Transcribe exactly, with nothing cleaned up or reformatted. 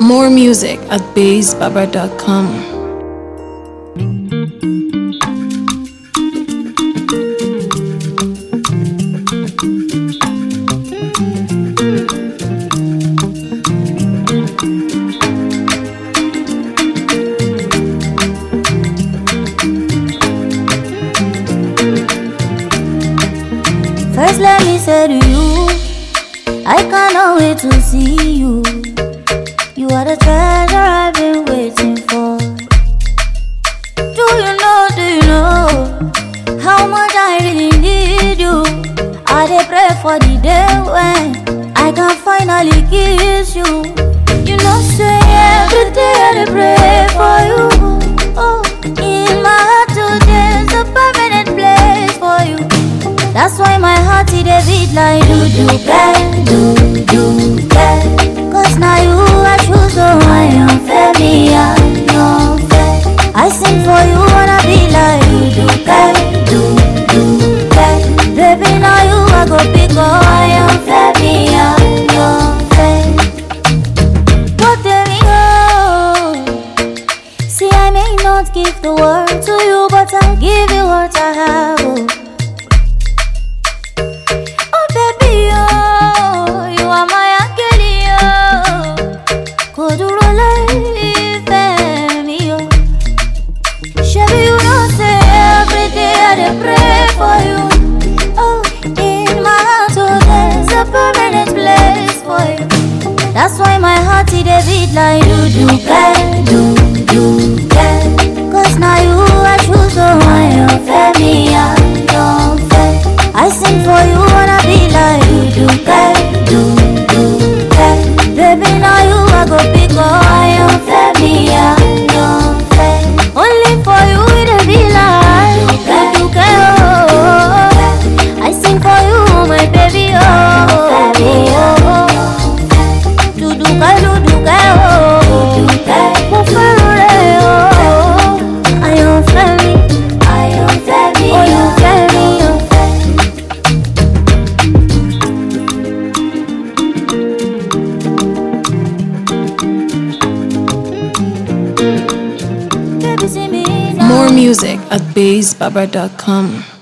More music at bass baba dot com. First let me say to you, I cannot wait to see you. You are the treasure I've been waiting for. Do you know, do you know how much I really need you? I dey pray for the day when I can finally kiss you. You know say every day I dey pray for you. Oh, in my heart today's a permanent place for you. That's why my heart it a beat like do do bang, do do bang. Cause now you I choose, so I am fair, me I am fair. I sing for you wanna be like do do bang, do do bang. Baby now you I go pick up, I am fair, me I am fair. What there we go. See I may not give the world to you, but I'll give you what I have. Oh. That's why my heart it a beat like do do bang, do do bang. Cause now you I choose, so I am fair, me I am fair. I sing for you wanna be like do do bang, do do bang. Baby now you I go pick up, I am fair, me I am fair. Only for you it a be like do do bang, oh. I sing for you my baby, oh, baby, oh. More music at bass baba dot com.